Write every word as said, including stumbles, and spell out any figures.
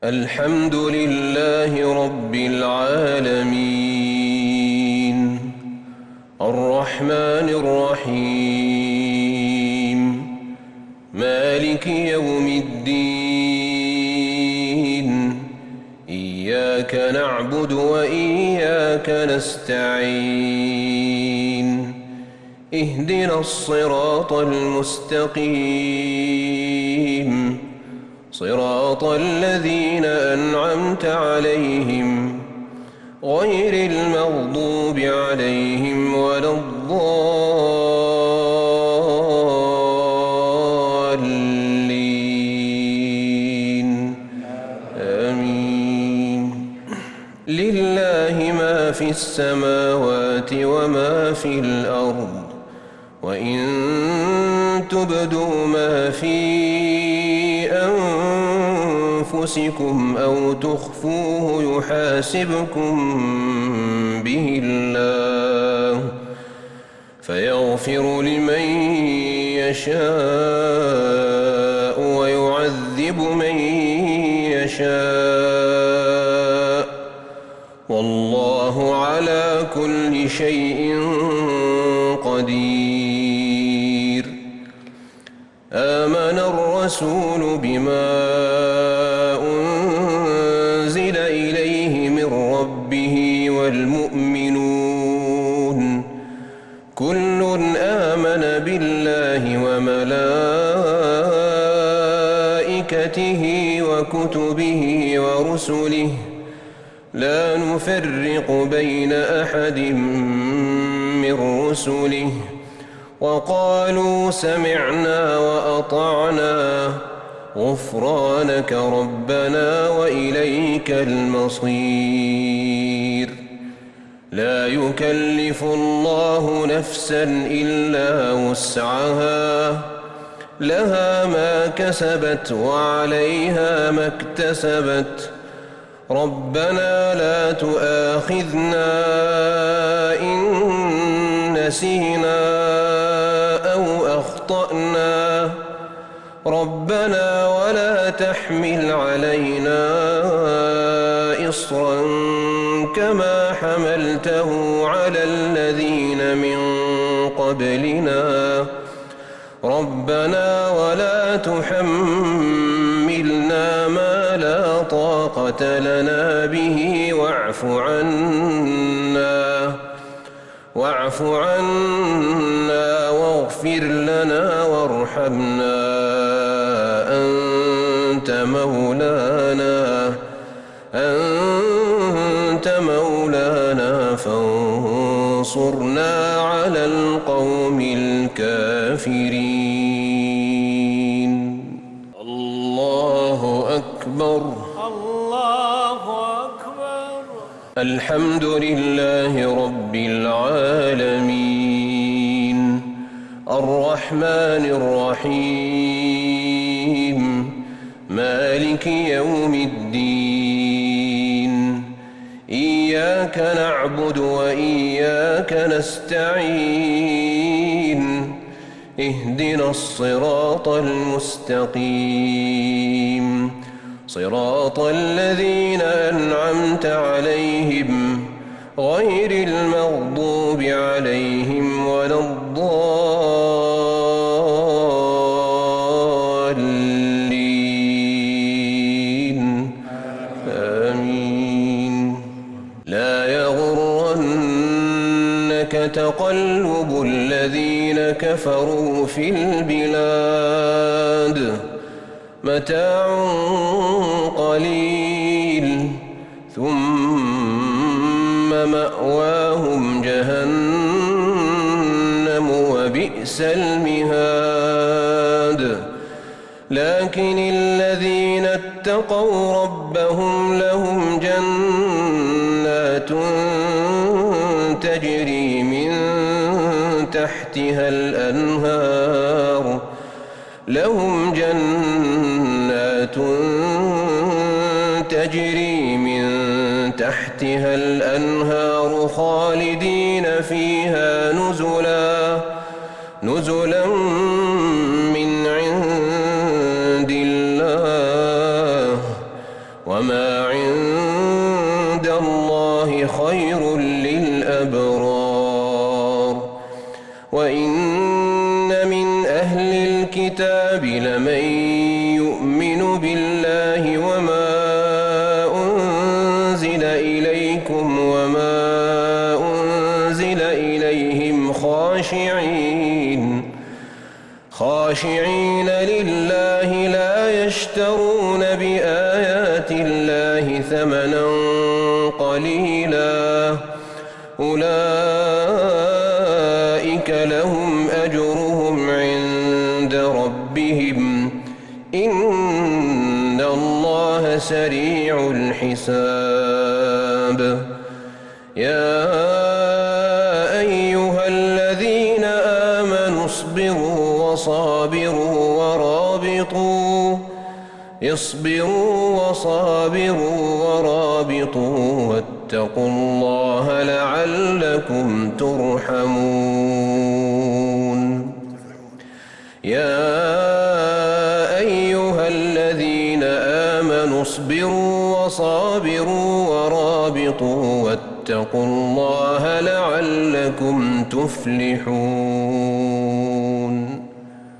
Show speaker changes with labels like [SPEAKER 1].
[SPEAKER 1] الحمد لله رب العالمين الرحمن الرحيم مالك يوم الدين إياك نعبد وإياك نستعين اهدنا الصراط المستقيم صراط الذين أنعمت عليهم غير المغضوب عليهم ولا الضالين آمين. لله ما في السماوات وما في الأرض وإن تبدوا ما في أنفسكم أو تخفوه يحاسبكم به الله فيغفر لمن يشاء ويعذب من يشاء والله على كل شيء قدير. آمن الرسول بما أنزل إليه من ربه والمؤمنون كل آمن بالله وملائكته وكتبه ورسله لا نفرق بين أحد من رسله وقالوا سمعنا وأطعنا غفرانك ربنا وإليك المصير. لا يكلف الله نفسا إلا وسعها لها ما كسبت وعليها ما اكتسبت ربنا لا تؤاخذنا إن نسينا أو أخطأنا ربنا ولا تحمل علينا إصرا كما حملته على الذين من قبلنا ربنا ولا تحملنا ما لا طاقة لنا به واعف عنا واعف عنا واغفر لنا وارحمنا أنت مولانا أنت مولانا فانصرنا على القوم الكافرين. الله أكبر
[SPEAKER 2] الله أكبر.
[SPEAKER 1] الحمد لله رب العالمين الرحمن الرحيم مالك يوم الدين إياك نعبد وإياك نستعين اهدنا الصراط المستقيم صراط الذين أنعمت عليهم غير المغضوب عليهم ولا الضالين آمين. لا يغرنك تقلب الذين كفروا في البلاد متاع قليل ثم مأواهم جهنم وبئس المهاد. لكن الذين اتقوا ربهم لهم جنات تجري من تحتها الأنهار لهم جنات تجري من تحتها الأنهار خالدين فيها نزلا نزلا من عند الله وما عند الله خير للأبرار وإن من أهل الكتاب لمن يؤمن بالله وما أنزل إليكم وما أنزل إليهم خاشعين خاشعين لله لا يشترون بآيات الله ثمنا قليلا أولئك لهم أجرهم عند ربهم إن الله سريع الحساب يا أيها الذين آمنوا اصبروا وصابروا ورابطوا اصبروا وصابروا ورابطوا واتقوا الله لعلكم ترحمون يا أيها الذين آمنوا اصبروا وصابروا ورابطوا واتقوا الله لعلكم تفلحون